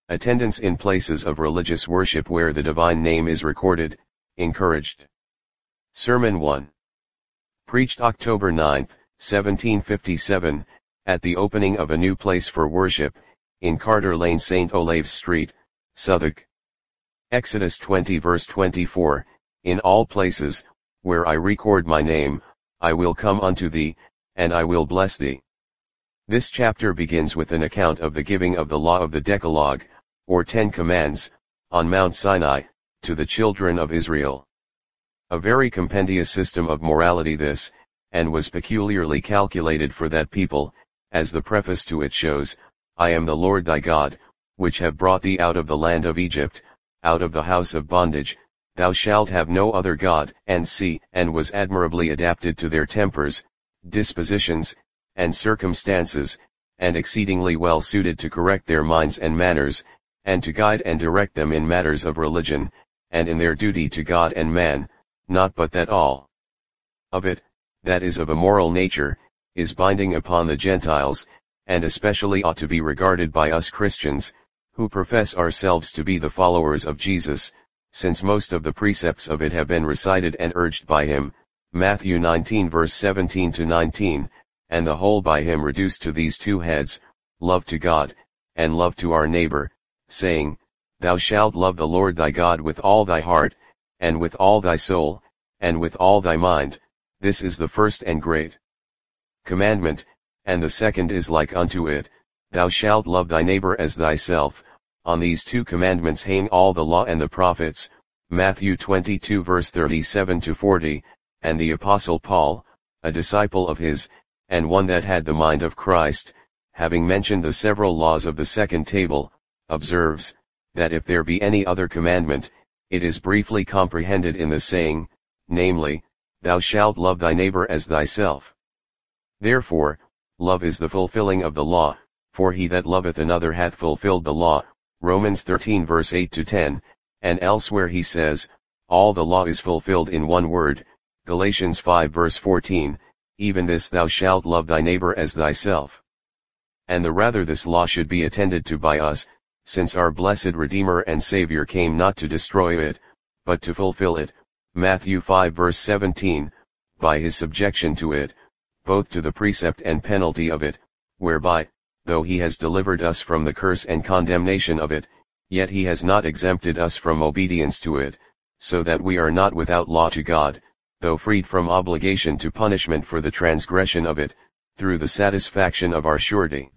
Attendance in places of religious worship where the divine name is recorded, encouraged. Sermon 1. Preached October 9, 1757, at the opening of a new place for worship, in Carter Lane, St. Olave's Street, Southwark. Exodus 20 verse 24, In all places, where I record my name, I will come unto thee, and I will bless thee. This chapter begins with an account of the giving of the law of the Decalogue, or 10 Commands, on Mount Sinai, to the children of Israel. A very compendious system of morality this, and was peculiarly calculated for that people, as the preface to it shows, I am the Lord thy God, which have brought thee out of the land of Egypt, out of the house of bondage, thou shalt have no other God, and was admirably adapted to their tempers, dispositions, and circumstances, and exceedingly well suited to correct their minds and manners, and to guide and direct them in matters of religion, and in their duty to God and man, not but that all of it, that is of a moral nature, is binding upon the Gentiles, and especially ought to be regarded by us Christians, who profess ourselves to be the followers of Jesus, since most of the precepts of it have been recited and urged by him, Matthew 19 verse 17 to 19, and the whole by him reduced to these two heads, love to God, and love to our neighbor, saying, Thou shalt love the Lord thy God with all thy heart, and with all thy soul, and with all thy mind. This is the first and great commandment, and the second is like unto it, Thou shalt love thy neighbor as thyself. On these two commandments hang all the law and the prophets, Matthew 22 verse 37 to 40, and the Apostle Paul, a disciple of his, and one that had the mind of Christ, having mentioned the several laws of the second table, observes, that if there be any other commandment, it is briefly comprehended in the saying, namely, Thou shalt love thy neighbor as thyself. Therefore, love is the fulfilling of the law, for he that loveth another hath fulfilled the law, Romans 13 verse 8 to 10, and elsewhere he says, all the law is fulfilled in one word, Galatians 5 verse 14, even this thou shalt love thy neighbor as thyself. And the rather this law should be attended to by us, since our blessed Redeemer and Savior came not to destroy it, but to fulfill it, Matthew 5 verse 17, by his subjection to it, both to the precept and penalty of it, whereby, though he has delivered us from the curse and condemnation of it, yet he has not exempted us from obedience to it, so that we are not without law to God, though freed from obligation to punishment for the transgression of it, through the satisfaction of our surety.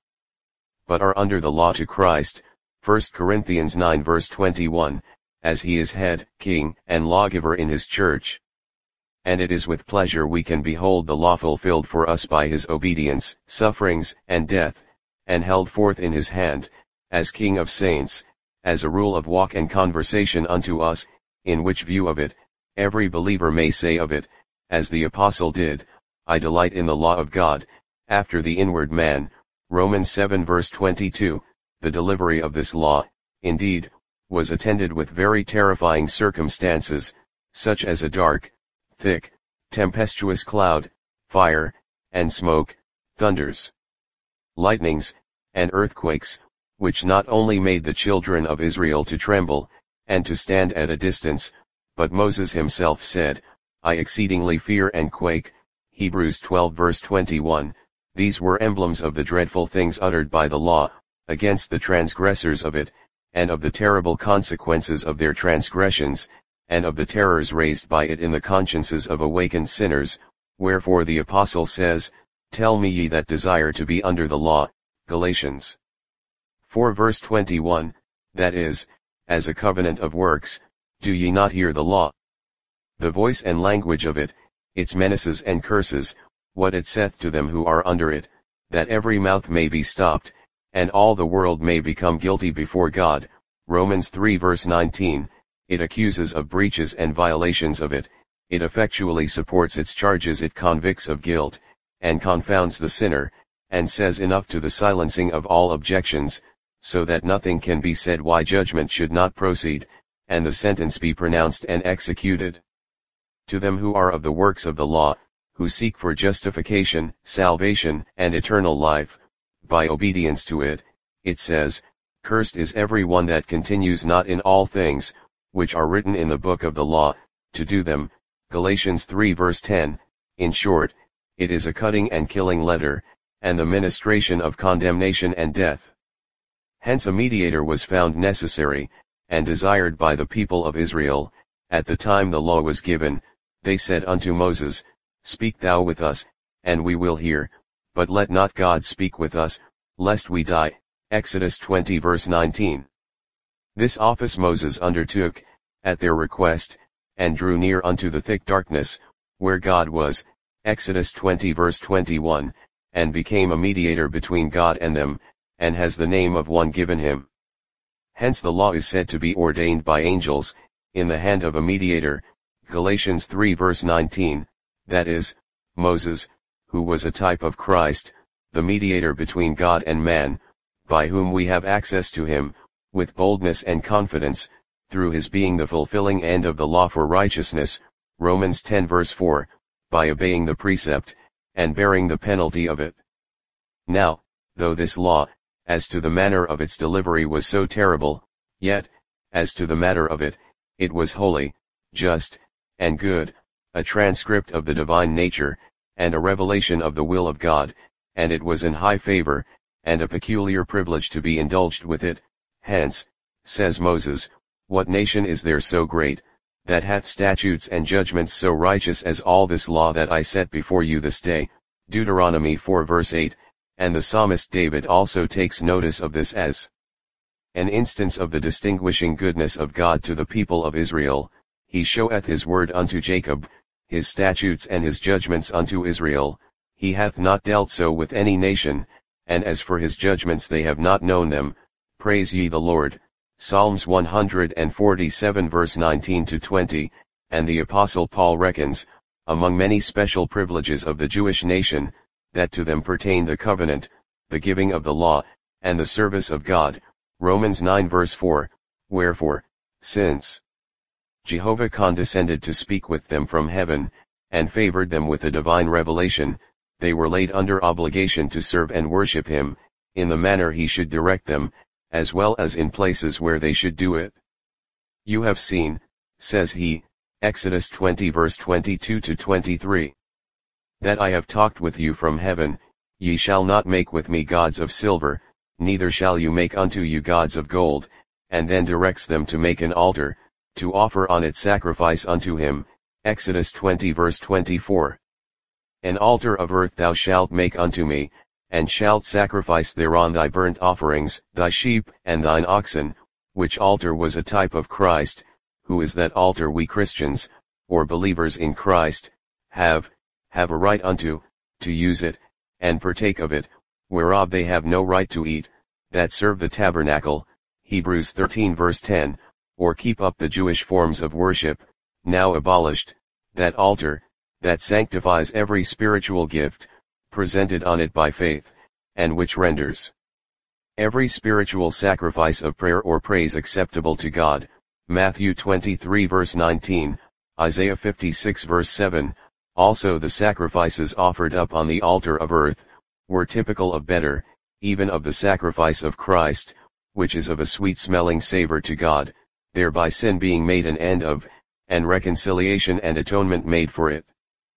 But are under the law to Christ, 1 Corinthians 9 verse 21, as he is head, king, and lawgiver in his church. And it is with pleasure we can behold the law fulfilled for us by his obedience, sufferings, and death, and held forth in his hand, as King of saints, as a rule of walk and conversation unto us, in which view of it, every believer may say of it, as the apostle did, I delight in the law of God, after the inward man, Romans 7 verse 22, the delivery of this law, indeed, was attended with very terrifying circumstances, such as a dark, thick, tempestuous cloud, fire, and smoke, thunders, lightnings, and earthquakes, which not only made the children of Israel to tremble, and to stand at a distance, but Moses himself said, I exceedingly fear and quake, Hebrews 12 verse 21, these were emblems of the dreadful things uttered by the law, against the transgressors of it, and of the terrible consequences of their transgressions, and of the terrors raised by it in the consciences of awakened sinners, wherefore the apostle says, Tell me ye that desire to be under the law, Galatians 4 verse 21, that is, as a covenant of works, do ye not hear the law? The voice and language of it, its menaces and curses, what it saith to them who are under it, that every mouth may be stopped, and all the world may become guilty before God, Romans 3 verse 19, it accuses of breaches and violations of it, it effectually supports its charges, it convicts of guilt, and confounds the sinner, and says enough to the silencing of all objections, so that nothing can be said why judgment should not proceed, and the sentence be pronounced and executed. To them who are of the works of the law, who seek for justification, salvation, and eternal life, by obedience to it, it says, Cursed is every one that continues not in all things, which are written in the book of the law, to do them. Galatians 3 verse 10, in short, it is a cutting and killing letter, and the ministration of condemnation and death. Hence a mediator was found necessary, and desired by the people of Israel. At the time the law was given, they said unto Moses, Speak thou with us, and we will hear, but let not God speak with us, lest we die. Exodus 20 verse 19. This office Moses undertook, at their request, and drew near unto the thick darkness, where God was, Exodus 20 verse 21, and became a mediator between God and them, and has the name of one given him. Hence the law is said to be ordained by angels, in the hand of a mediator, Galatians 3 verse 19, that is, Moses, who was a type of Christ, the mediator between God and man, by whom we have access to him, with boldness and confidence, through his being the fulfilling end of the law for righteousness, Romans 10 verse 4, by obeying the precept, and bearing the penalty of it. Now, though this law, as to the manner of its delivery was so terrible, yet, as to the matter of it, it was holy, just, and good, a transcript of the divine nature, and a revelation of the will of God, and it was in high favor, and a peculiar privilege to be indulged with it. Hence, says Moses, what nation is there so great, that hath statutes and judgments so righteous as all this law that I set before you this day? Deuteronomy 4 verse 8, and the psalmist David also takes notice of this as an instance of the distinguishing goodness of God to the people of Israel. He showeth his word unto Jacob, his statutes and his judgments unto Israel. He hath not dealt so with any nation, and as for his judgments they have not known them. Praise ye the Lord. Psalms 147 verse 19 to 20, and the Apostle Paul reckons, among many special privileges of the Jewish nation, that to them pertain the covenant, the giving of the law, and the service of God. Romans 9 verse 4, wherefore, since Jehovah condescended to speak with them from heaven, and favored them with a divine revelation, they were laid under obligation to serve and worship him, in the manner he should direct them, as well as in places where they should do it. You have seen, says he, Exodus 20 verse 22 to 23. That I have talked with you from heaven. Ye shall not make with me gods of silver, neither shall you make unto you gods of gold, and then directs them to make an altar, to offer on it sacrifice unto him. Exodus 20 verse 24. An altar of earth thou shalt make unto me, and shalt sacrifice thereon thy burnt offerings, thy sheep and thine oxen, which altar was a type of Christ, who is that altar we Christians, or believers in Christ, have a right unto, to use it, and partake of it, whereof they have no right to eat, that serve the tabernacle, Hebrews 13 verse 10, or keep up the Jewish forms of worship, now abolished, that altar, that sanctifies every spiritual gift, presented on it by faith, and which renders every spiritual sacrifice of prayer or praise acceptable to God. Matthew 23 verse 19, Isaiah 56 verse 7, also the sacrifices offered up on the altar of earth, were typical of better, even of the sacrifice of Christ, which is of a sweet-smelling savor to God, thereby sin being made an end of, and reconciliation and atonement made for it.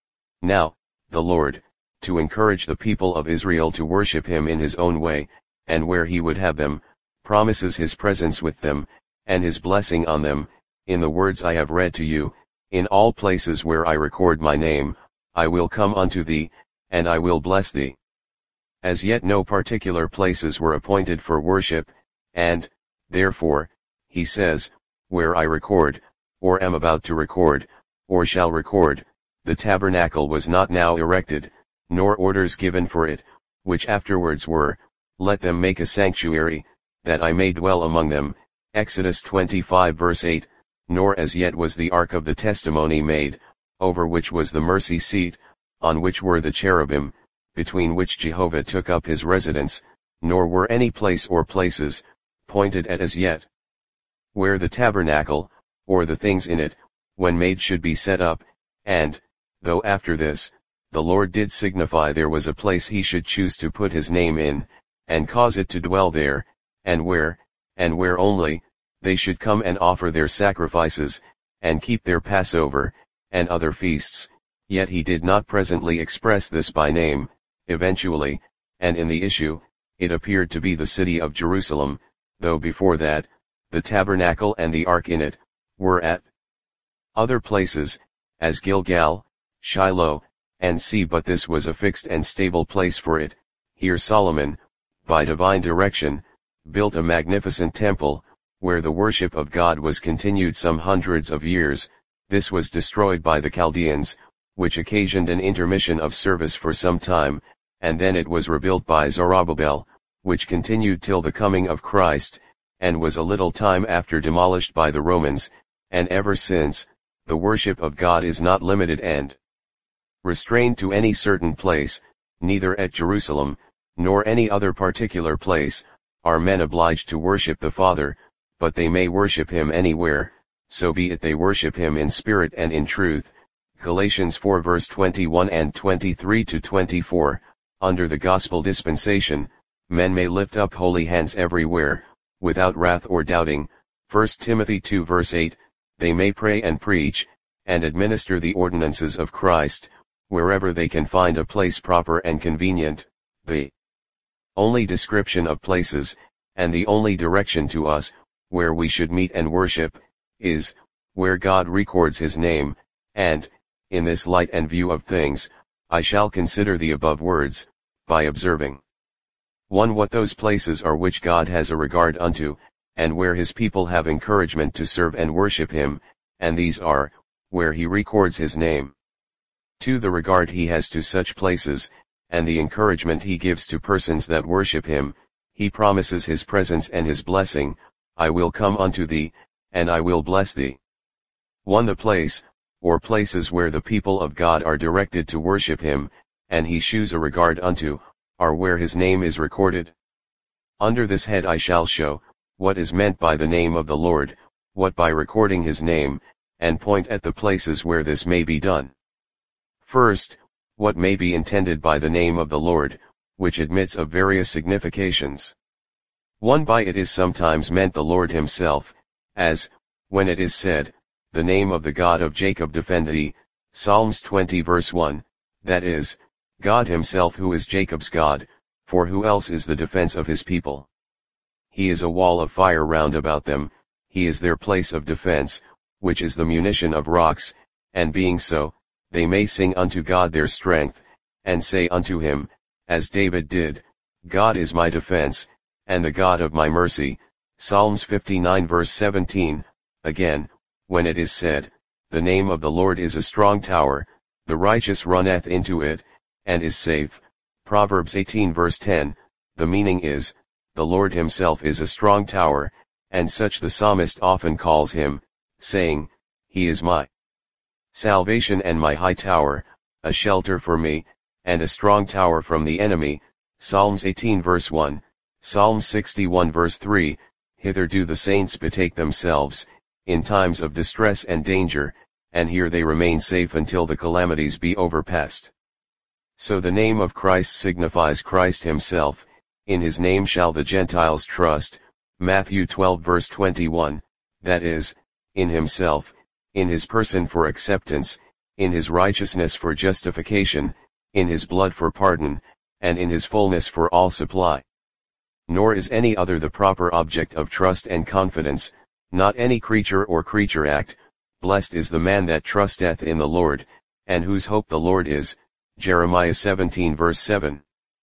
Now, the Lord, to encourage the people of Israel to worship him in his own way, and where he would have them, promises his presence with them, and his blessing on them, in the words I have read to you, in all places where I record my name, I will come unto thee, and I will bless thee. As yet no particular places were appointed for worship, and, therefore, he says, where I record, or am about to record, or shall record, the tabernacle was not now erected, nor orders given for it, which afterwards were, let them make a sanctuary, that I may dwell among them, Exodus 25 verse 8, nor as yet was the ark of the testimony made, over which was the mercy seat, on which were the cherubim, between which Jehovah took up his residence, nor were any place or places, pointed at as yet, where the tabernacle, or the things in it, when made should be set up, and, though after this, the Lord did signify there was a place he should choose to put his name in, and cause it to dwell there, and where, and where only, they should come and offer their sacrifices, and keep their Passover, and other feasts, yet he did not presently express this by name. Eventually, and in the issue, it appeared to be the city of Jerusalem, though before that, the tabernacle and the ark in it, were at other places, as Gilgal, Shiloh, and See, but this was a fixed and stable place for it. Here Solomon, by divine direction, built a magnificent temple, where the worship of God was continued some hundreds of years. This was destroyed by the Chaldeans, which occasioned an intermission of service for some time, and then it was rebuilt by Zerubbabel, which continued till the coming of Christ, and was a little time after demolished by the Romans, and ever since, the worship of God is not limited and restrained to any certain place, neither at Jerusalem, nor any other particular place, are men obliged to worship the Father, but they may worship him anywhere, so be it they worship him in spirit and in truth. Galatians 4 verse 21 and 23 to 24, under the gospel dispensation, men may lift up holy hands everywhere, without wrath or doubting. 1 Timothy 2 verse 8, they may pray and preach, and administer the ordinances of Christ, wherever they can find a place proper and convenient. The only description of places, and the only direction to us, where we should meet and worship, is, where God records his name, and, in this light and view of things, I shall consider the above words, by observing 1. What those places are which God has a regard unto, and where his people have encouragement to serve and worship him, and these are, where he records his name. 2. The regard he has to such places, and the encouragement he gives to persons that worship him. He promises his presence and his blessing. I will come unto thee, and I will bless thee. 1. The place, or places where the people of God are directed to worship him, and he shews a regard unto, are where his name is recorded. Under this head I shall show, what is meant by the name of the Lord, what by recording his name, and point at the places where this may be done. First, what may be intended by the name of the Lord, which admits of various significations. 1. By it is sometimes meant the Lord himself, as, when it is said, the name of the God of Jacob defend thee, Psalms 20 verse 1, that is, God himself who is Jacob's God, for who else is the defense of his people? He is a wall of fire round about them, he is their place of defense, which is the munition of rocks, and being so, they may sing unto God their strength, and say unto him, as David did, God is my defense, and the God of my mercy, Psalms 59 verse 17, again, when it is said, the name of the Lord is a strong tower, the righteous runneth into it, and is safe, Proverbs 18 verse 10, the meaning is, the Lord himself is a strong tower, and such the psalmist often calls him, saying, he is my salvation and my high tower, a shelter for me, and a strong tower from the enemy, Psalms 18 verse 1, Psalm 61 verse 3, hitherto the saints betake themselves, in times of distress and danger, and here they remain safe until the calamities be overpast. So the name of Christ signifies Christ himself, in his name shall the Gentiles trust, Matthew 12 verse 21, that is, in himself, in his person for acceptance, in his righteousness for justification, in his blood for pardon, and in his fullness for all supply. Nor is any other the proper object of trust and confidence, not any creature or creature act. Blessed is the man that trusteth in the Lord, and whose hope the Lord is, Jeremiah 17 verse 7.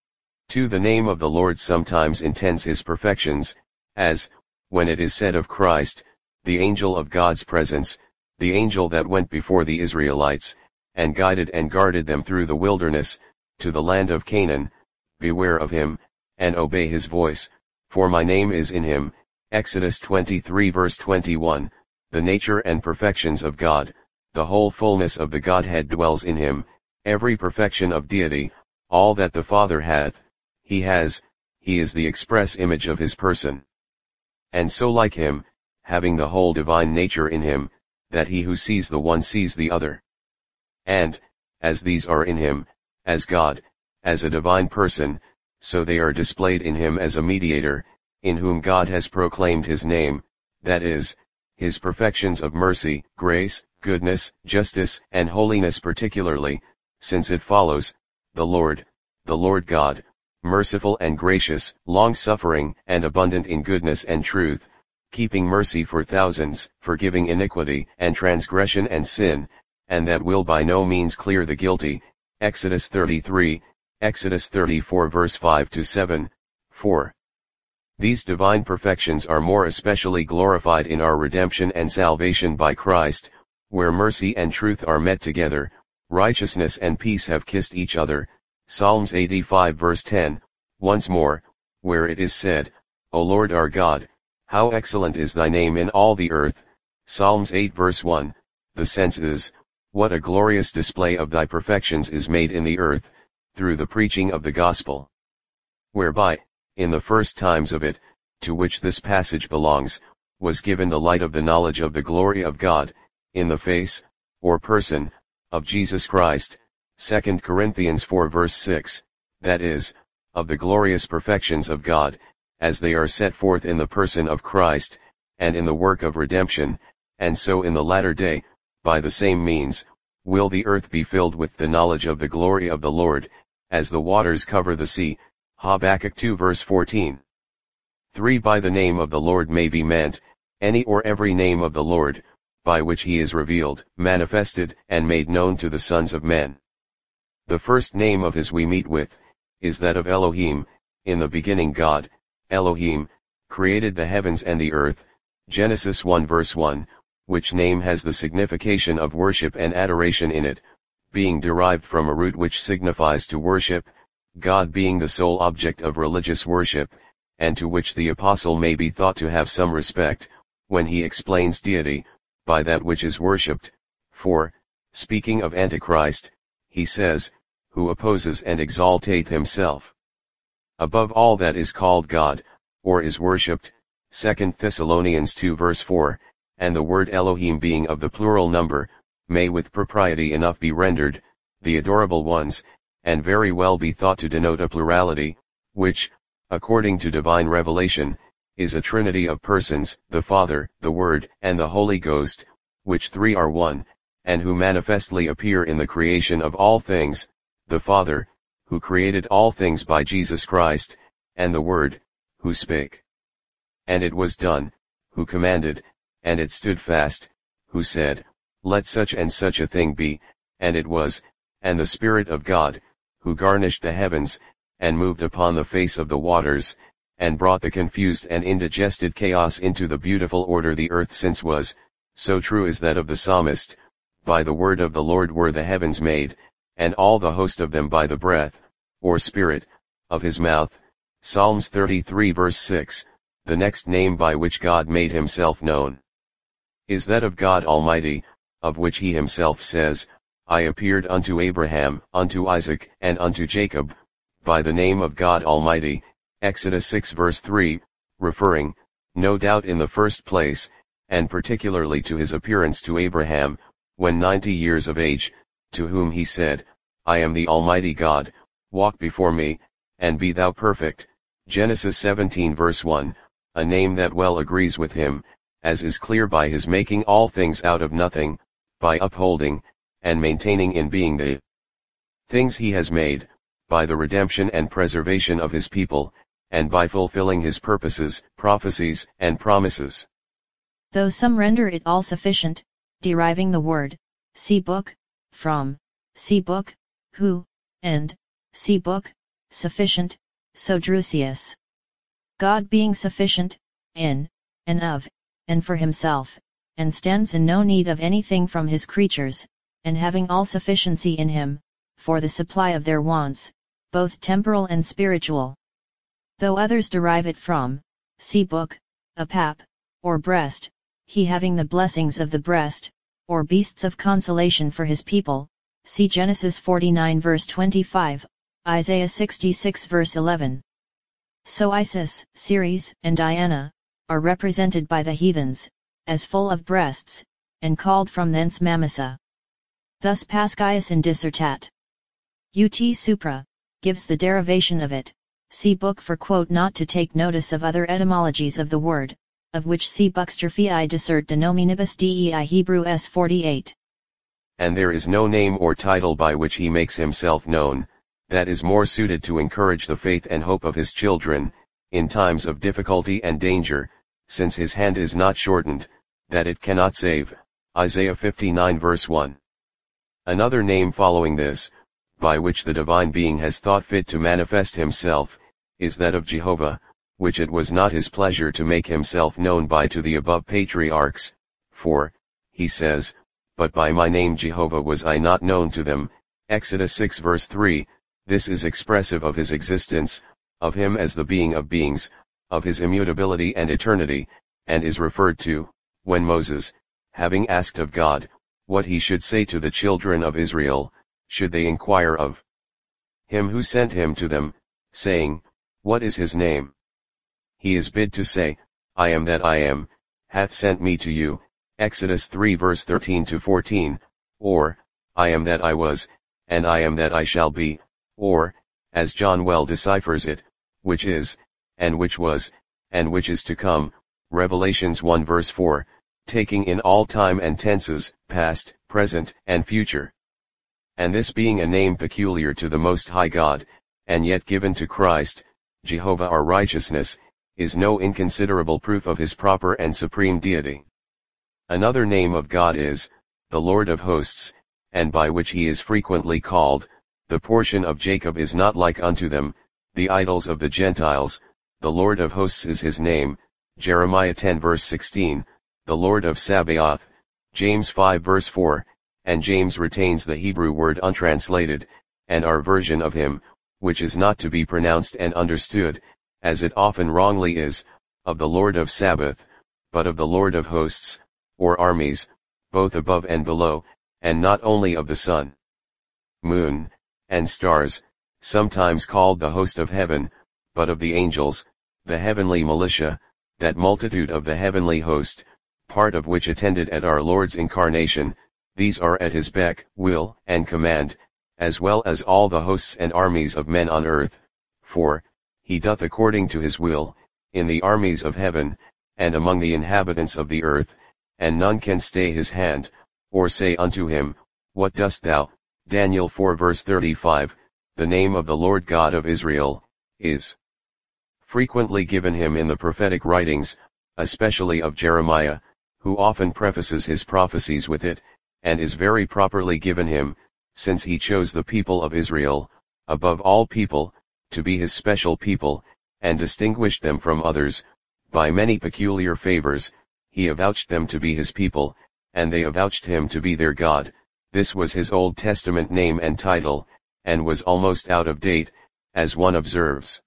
2. The name of the Lord sometimes intends his perfections, as, when it is said of Christ, the angel of God's presence, the angel that went before the Israelites, and guided and guarded them through the wilderness, to the land of Canaan. Beware of him, and obey his voice, for my name is in him, Exodus 23 verse 21, the nature and perfections of God, the whole fullness of the Godhead dwells in him, every perfection of deity, all that the Father hath, he has, he is the express image of his person. And so like him, having the whole divine nature in him, that he who sees the one sees the other. And, as these are in him, as God, as a divine person, so they are displayed in him as a mediator, in whom God has proclaimed his name, that is, his perfections of mercy, grace, goodness, justice, and holiness particularly, since it follows, the Lord God, merciful and gracious, long-suffering and abundant in goodness and truth, keeping mercy for thousands, forgiving iniquity and transgression and sin, and that will by no means clear the guilty, Exodus 33, Exodus 34 verse 5-7, 4. These divine perfections are more especially glorified in our redemption and salvation by Christ, where mercy and truth are met together, righteousness and peace have kissed each other, Psalms 85 verse 10, once more, where it is said, O Lord our God, how excellent is thy name in all the earth, Psalms 8 verse 1, the sense is, what a glorious display of thy perfections is made in the earth, through the preaching of the gospel. Whereby, in the first times of it, to which this passage belongs, was given the light of the knowledge of the glory of God, in the face, or person, of Jesus Christ, 2 Corinthians 4 verse 6, that is, of the glorious perfections of God, as they are set forth in the person of Christ, and in the work of redemption, and so in the latter day, by the same means, will the earth be filled with the knowledge of the glory of the Lord, as the waters cover the sea, Habakkuk 2 verse 14. 3. By the name of the Lord may be meant, any or every name of the Lord, by which he is revealed, manifested, and made known to the sons of men. The first name of his we meet with, is that of Elohim. In the beginning God, Elohim, created the heavens and the earth, Genesis 1 verse 1, which name has the signification of worship and adoration in it, being derived from a root which signifies to worship, God being the sole object of religious worship, and to which the apostle may be thought to have some respect, when he explains deity, by that which is worshipped. For, speaking of Antichrist, he says, who opposes and exalteth himself above all that is called God, or is worshipped, 2 Thessalonians 2 verse 4, and the word Elohim being of the plural number, may with propriety enough be rendered, the adorable ones, and very well be thought to denote a plurality, which, according to divine revelation, is a trinity of persons, the Father, the Word, and the Holy Ghost, which three are one, and who manifestly appear in the creation of all things, the Father, who created all things by Jesus Christ, and the Word, who spake. And it was done, who commanded, and it stood fast, who said, let such and such a thing be, and it was, and the Spirit of God, who garnished the heavens, and moved upon the face of the waters, and brought the confused and indigested chaos into the beautiful order the earth since was, so true is that of the psalmist, by the word of the Lord were the heavens made, and all the host of them by the breath, or spirit, of his mouth, Psalms 33 verse 6, the next name by which God made himself known, is that of God Almighty, of which he himself says, I appeared unto Abraham, unto Isaac, and unto Jacob, by the name of God Almighty, Exodus 6 verse 3, referring, no doubt in the first place, and particularly to his appearance to Abraham, when 90 years of age, to whom he said, I am the Almighty God, walk before me, and be thou perfect, Genesis 17 verse 1, a name that well agrees with him, as is clear by his making all things out of nothing, by upholding, and maintaining in being the things he has made, by the redemption and preservation of his people, and by fulfilling his purposes, prophecies, and promises. Though some render it all sufficient, deriving the word, see book, from, see book, who, and, see book, sufficient, so Drusius. God being sufficient, in, and of, and for himself, and stands in no need of anything from his creatures, and having all sufficiency in him, for the supply of their wants, both temporal and spiritual. Though others derive it from, see book, a pap, or breast, he having the blessings of the breast, or beasts of consolation for his people, see Genesis 49 verse 25, Isaiah 66 verse 11. So Isis, Ceres, and Diana, are represented by the heathens, as full of breasts, and called from thence Mamasa. Thus Pascius in Dissertat. Ut Supra, gives the derivation of it, See book for quote not to take notice of other etymologies of the word, of which see Buxtorphii Dissert Denominibus Dei Hebrew S 48. And there is no name or title by which he makes himself known, that is more suited to encourage the faith and hope of his children, in times of difficulty and danger, since his hand is not shortened, that it cannot save. Isaiah 59 verse 1. Another name following this, by which the divine being has thought fit to manifest himself, is that of Jehovah, which it was not his pleasure to make himself known by to the above patriarchs, for, he says, but by my name Jehovah was I not known to them, Exodus 6 verse 3, this is expressive of his existence, of him as the being of beings, of his immutability and eternity, and is referred to, when Moses, having asked of God, what he should say to the children of Israel, should they inquire of him who sent him to them, saying, what is his name? He is bid to say, I am that I am, hath sent me to you, Exodus 3 verse 13 to 14, or, I am that I was, and I am that I shall be, or, as John well deciphers it, which is, and which was, and which is to come, Revelations 1 verse 4, taking in all time and tenses, past, present, and future. And this being a name peculiar to the Most High God, and yet given to Christ, Jehovah our righteousness, is no inconsiderable proof of his proper and supreme deity. Another name of God is, the Lord of hosts, and by which he is frequently called, the portion of Jacob is not like unto them, the idols of the Gentiles, the Lord of hosts is his name, Jeremiah 10 verse 16, the Lord of Sabaoth, James 5 verse 4, and James retains the Hebrew word untranslated, and our version of him, which is not to be pronounced and understood, as it often wrongly is, of the Lord of Sabaoth, but of the Lord of hosts, or armies, both above and below, and not only of the sun, moon, and stars, sometimes called the host of heaven, but of the angels, the heavenly militia, that multitude of the heavenly host, part of which attended at our Lord's incarnation, these are at his beck, will, and command, as well as all the hosts and armies of men on earth, for, he doth according to his will, in the armies of heaven, and among the inhabitants of the earth, and none can stay his hand, or say unto him, what dost thou? Daniel 4 verse 35, the name of the Lord God of Israel, is frequently given him in the prophetic writings, especially of Jeremiah, who often prefaces his prophecies with it, and is very properly given him, since he chose the people of Israel, above all people, to be his special people, and distinguished them from others, by many peculiar favors, he avouched them to be his people, and they avouched him to be their God. This was his Old Testament name and title, and was almost out of date, as one observes.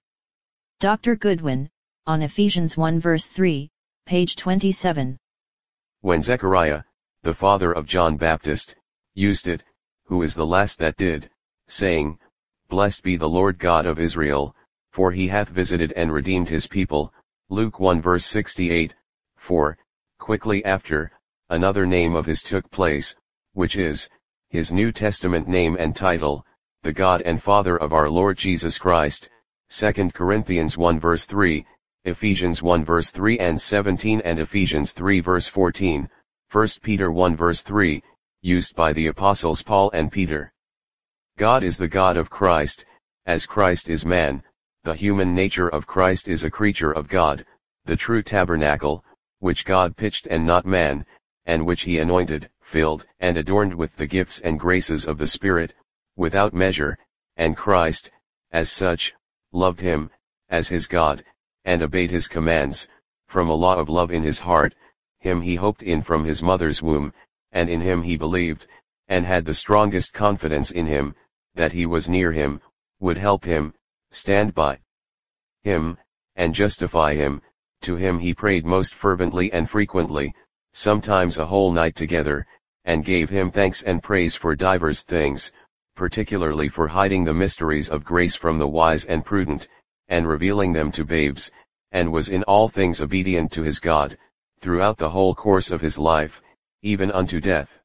Dr. Goodwin, on Ephesians 1 verse 3, page 27. When Zechariah, the father of John Baptist, used it, who is the last that did, saying, Blessed be the Lord God of Israel, for he hath visited and redeemed his people, Luke 1 verse 68, for, quickly after, another name of his took place, which is, his New Testament name and title, the God and Father of our Lord Jesus Christ, 2 Corinthians 1 verse 3, Ephesians 1 verse 3 and 17 and Ephesians 3 verse 14, 1 Peter 1 verse 3, used by the apostles Paul and Peter. God is the God of Christ, as Christ is man, the human nature of Christ is a creature of God, the true tabernacle, which God pitched and not man, and which he anointed, filled, and adorned with the gifts and graces of the Spirit, without measure, and Christ, as such, loved him, as his God, and obeyed his commands, from a law of love in his heart, him he hoped in from his mother's womb, and in him he believed, and had the strongest confidence in him, that he was near him, would help him, stand by him, and justify him. To him he prayed most fervently and frequently, sometimes a whole night together, and gave him thanks and praise for divers things, particularly for hiding the mysteries of grace from the wise and prudent, and revealing them to babes, and was in all things obedient to his God, throughout the whole course of his life, even unto death.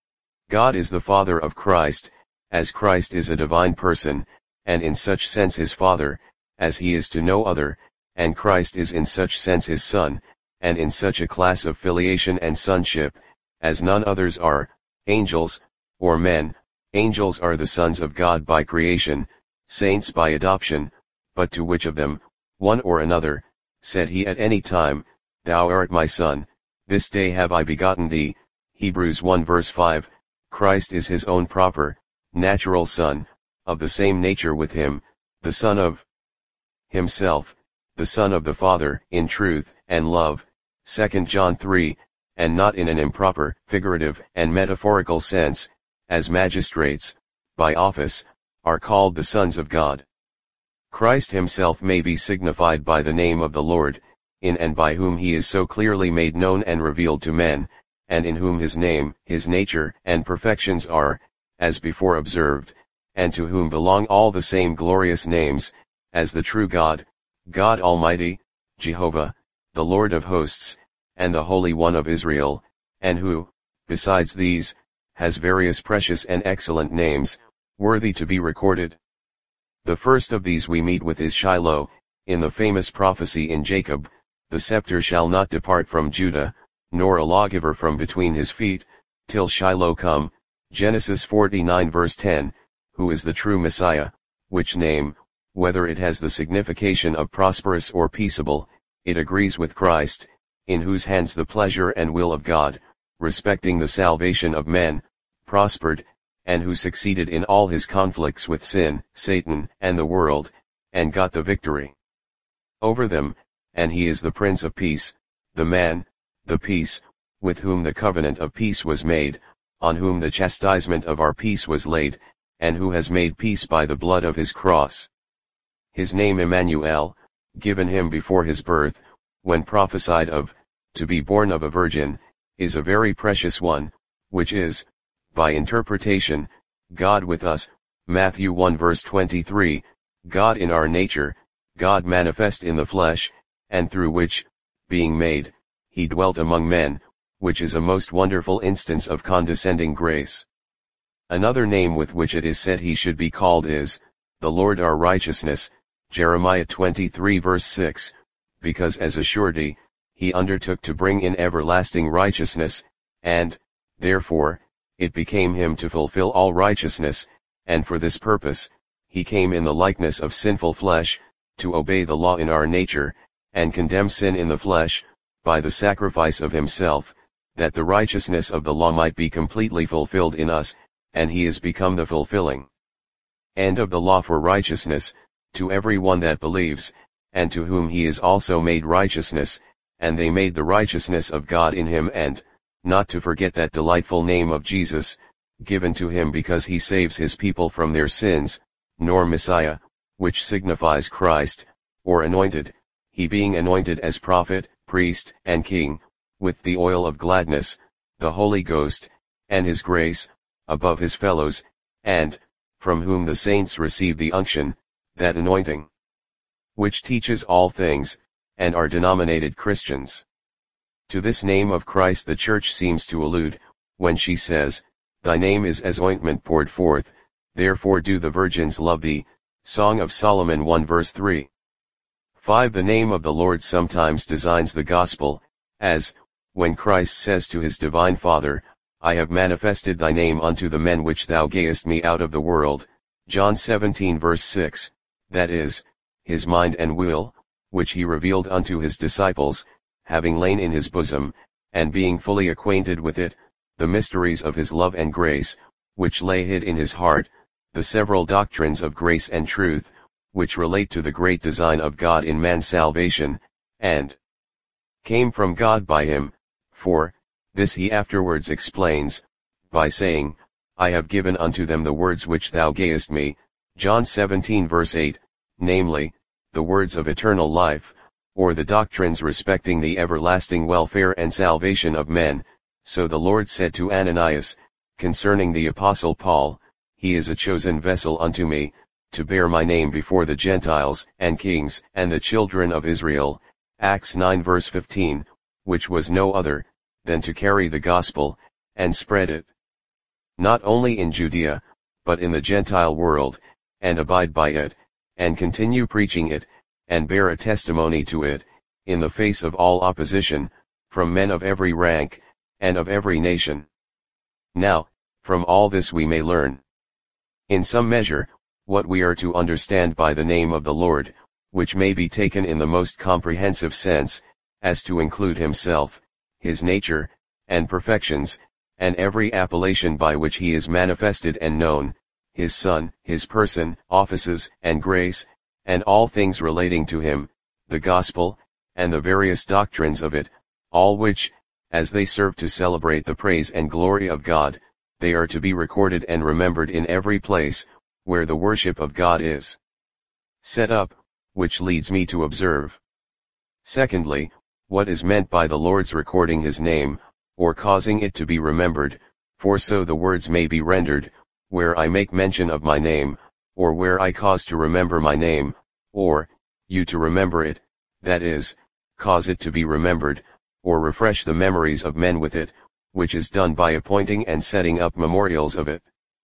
God is the Father of Christ, as Christ is a divine person, and in such sense his Father, as he is to no other, and Christ is in such sense his Son, and in such a class of filiation and sonship, as none others are, angels, or men. Angels are the sons of God by creation, saints by adoption, but to which of them, one or another, said he at any time, Thou art my Son, this day have I begotten thee, Hebrews 1 verse 5, Christ is his own proper, natural Son, of the same nature with him, the Son of himself, the Son of the Father, in truth and love, 2 John 3, and not in an improper, figurative, and metaphorical sense, as magistrates, by office, are called the sons of God. Christ himself may be signified by the name of the Lord, in and by whom he is so clearly made known and revealed to men, and in whom his name, his nature, and perfections are, as before observed, and to whom belong all the same glorious names, as the true God, God Almighty, Jehovah, the Lord of hosts, and the Holy One of Israel, and who, besides these, has various precious and excellent names, worthy to be recorded. The first of these we meet with is Shiloh, in the famous prophecy in Jacob, the scepter shall not depart from Judah, nor a lawgiver from between his feet, till Shiloh come, Genesis 49 verse 10, who is the true Messiah, which name, whether it has the signification of prosperous or peaceable, it agrees with Christ, in whose hands the pleasure and will of God, respecting the salvation of men, prospered, and who succeeded in all his conflicts with sin, Satan, and the world, and got the victory over them, and he is the Prince of Peace, the man, the peace, with whom the covenant of peace was made, on whom the chastisement of our peace was laid, and who has made peace by the blood of his cross. His name Emmanuel, given him before his birth, when prophesied of, to be born of a virgin, is a very precious one, which is, by interpretation, God with us, Matthew 1 verse 23, God in our nature, God manifest in the flesh, and through which, being made, he dwelt among men, which is a most wonderful instance of condescending grace. Another name with which it is said he should be called is, the Lord our righteousness, Jeremiah 23 verse 6, because as a surety, he undertook to bring in everlasting righteousness, and, therefore, it became him to fulfill all righteousness, and for this purpose, he came in the likeness of sinful flesh, to obey the law in our nature, and condemn sin in the flesh, by the sacrifice of himself, that the righteousness of the law might be completely fulfilled in us, and he is become the fulfilling end of the law for righteousness, to every one that believes, and to whom he is also made righteousness, and they made the righteousness of God in him, and, not to forget that delightful name of Jesus, given to him because he saves his people from their sins, nor Messiah, which signifies Christ, or anointed, he being anointed as prophet, priest, and king, with the oil of gladness, the Holy Ghost, and his grace, above his fellows, and, from whom the saints receive the unction, that anointing, which teaches all things, and are denominated Christians. To this name of Christ the Church seems to allude, when she says, Thy name is as ointment poured forth, therefore do the virgins love thee, Song of Solomon 1 verse 3. 5. The name of the Lord sometimes designs the gospel, as, when Christ says to his divine Father, I have manifested thy name unto the men which thou gavest me out of the world, John 17 verse 6, that is, his mind and will, which he revealed unto his disciples, having lain in his bosom, and being fully acquainted with it, the mysteries of his love and grace, which lay hid in his heart, the several doctrines of grace and truth, which relate to the great design of God in man's salvation, and came from God by him, for this he afterwards explains, by saying, I have given unto them the words which thou gavest me, John 17 verse 8, namely, the words of eternal life, or the doctrines respecting the everlasting welfare and salvation of men. So the Lord said to Ananias, concerning the Apostle Paul, He is a chosen vessel unto me, to bear my name before the Gentiles and kings and the children of Israel, Acts 9 verse 15, which was no other, than to carry the gospel, and spread it, not only in Judea, but in the Gentile world, and abide by it, and continue preaching it, and bear a testimony to it, in the face of all opposition, from men of every rank, and of every nation. Now, from all this we may learn, in some measure, what we are to understand by the name of the Lord, which may be taken in the most comprehensive sense, as to include himself, his nature, and perfections, and every appellation by which he is manifested and known, his Son, his person, offices, and grace, and all things relating to him, the gospel, and the various doctrines of it, all which, as they serve to celebrate the praise and glory of God, they are to be recorded and remembered in every place, where the worship of God is set up, which leads me to observe. Secondly, what is meant by the Lord's recording his name, or causing it to be remembered, for so the words may be rendered, where I make mention of my name, or where I cause to remember my name, or, you to remember it, that is, cause it to be remembered, or refresh the memories of men with it, which is done by appointing and setting up memorials of it.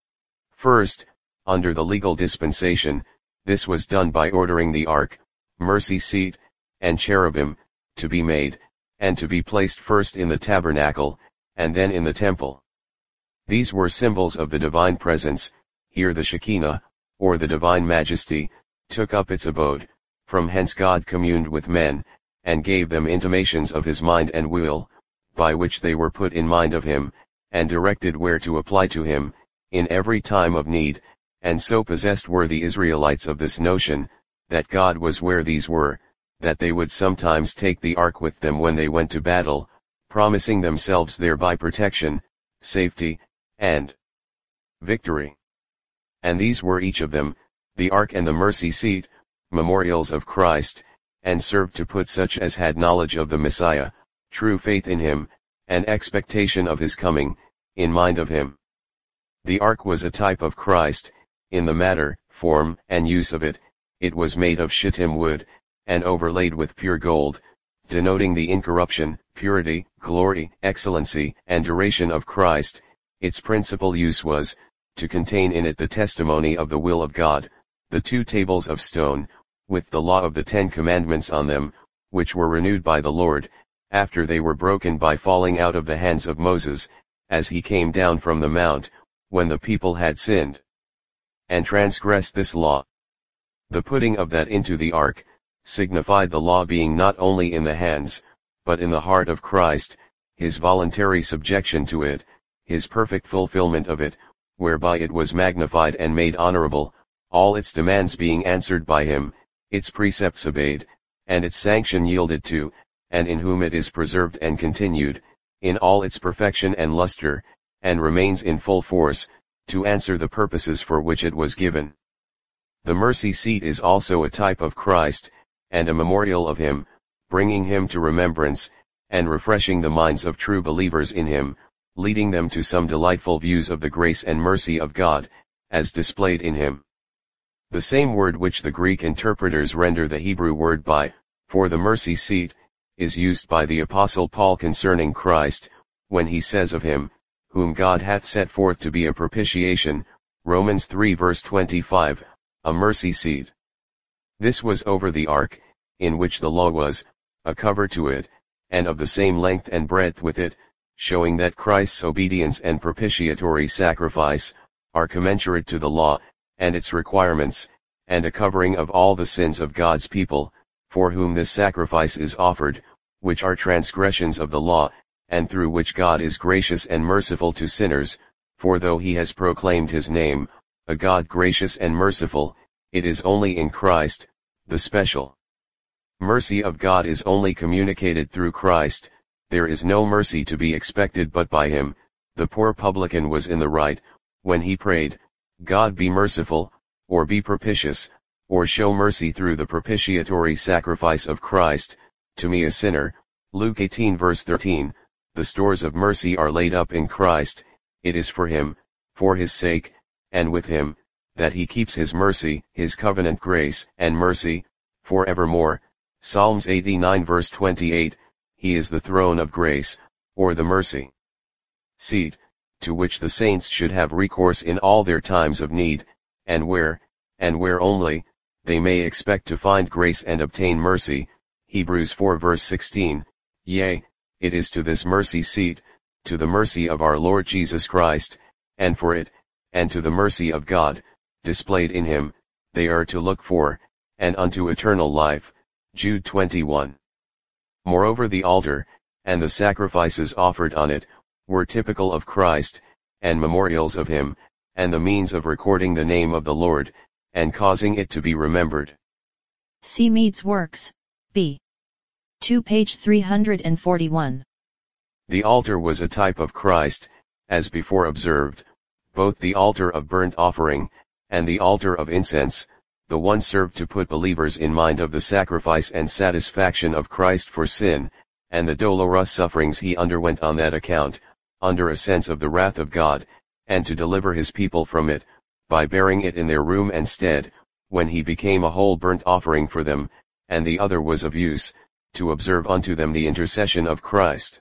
First, under the legal dispensation, this was done by ordering the ark, mercy seat, and cherubim, to be made, and to be placed first in the tabernacle, and then in the temple. These were symbols of the divine presence. Here the Shekinah, or the divine majesty, took up its abode, from hence God communed with men, and gave them intimations of his mind and will, by which they were put in mind of him, and directed where to apply to him, in every time of need, and so possessed were the Israelites of this notion, that God was where these were, that they would sometimes take the ark with them when they went to battle, promising themselves thereby protection, safety, and victory. And these were each of them, the ark and the mercy seat, memorials of Christ, and served to put such as had knowledge of the Messiah, true faith in him, and expectation of his coming, in mind of him. The ark was a type of Christ. In the matter, form, and use of it, it was made of shittim wood, and overlaid with pure gold, denoting the incorruption, purity, glory, excellency, and duration of Christ. Its principal use was, to contain in it the testimony of the will of God, the 2 tables of stone, with the law of the 10 commandments on them, which were renewed by the Lord, after they were broken by falling out of the hands of Moses, as he came down from the mount, when the people had sinned and transgressed this law. The putting of that into the ark, signified the law being not only in the hands, but in the heart of Christ, his voluntary subjection to it, his perfect fulfillment of it, whereby it was magnified and made honorable, all its demands being answered by him, its precepts obeyed, and its sanction yielded to, and in whom it is preserved and continued, in all its perfection and luster, and remains in full force, to answer the purposes for which it was given. The mercy seat is also a type of Christ, and a memorial of him, bringing him to remembrance, and refreshing the minds of true believers in him, leading them to some delightful views of the grace and mercy of God, as displayed in him. The same word which the Greek interpreters render the Hebrew word by, for the mercy seat, is used by the Apostle Paul concerning Christ, when he says of him, whom God hath set forth to be a propitiation, Romans 3 verse 25, a mercy seat. This was over the ark, in which the law was, a cover to it, and of the same length and breadth with it, showing that Christ's obedience and propitiatory sacrifice, are commensurate to the law, and its requirements, and a covering of all the sins of God's people, for whom this sacrifice is offered, which are transgressions of the law, and through which God is gracious and merciful to sinners, for though he has proclaimed his name, a God gracious and merciful, it is only in Christ, the special mercy of God is only communicated through Christ. There is no mercy to be expected but by him. The poor publican was in the right, when he prayed, God be merciful, or be propitious, or show mercy through the propitiatory sacrifice of Christ, to me a sinner. Luke 18 verse 13, the stores of mercy are laid up in Christ. It is for him, for his sake, and with him, that he keeps his mercy, his covenant grace and mercy, for evermore. Psalms 89 verse 28, he is the throne of grace, or the mercy seat, to which the saints should have recourse in all their times of need, and where only, they may expect to find grace and obtain mercy. Hebrews 4 verse 16, Yea, it is to this mercy seat, to the mercy of our Lord Jesus Christ, and for it, and to the mercy of God, displayed in him, they are to look for, and unto eternal life. Jude 21. Moreover, the altar, and the sacrifices offered on it, were typical of Christ, and memorials of him, and the means of recording the name of the Lord, and causing it to be remembered. See Meade's Works, B. 2 page 341. The altar was a type of Christ, as before observed, both the altar of burnt offering, and the altar of incense, the one served to put believers in mind of the sacrifice and satisfaction of Christ for sin, and the dolorous sufferings he underwent on that account, under a sense of the wrath of God, and to deliver his people from it, by bearing it in their room and stead, when he became a whole burnt offering for them, and the other was of use, to observe unto them the intercession of Christ.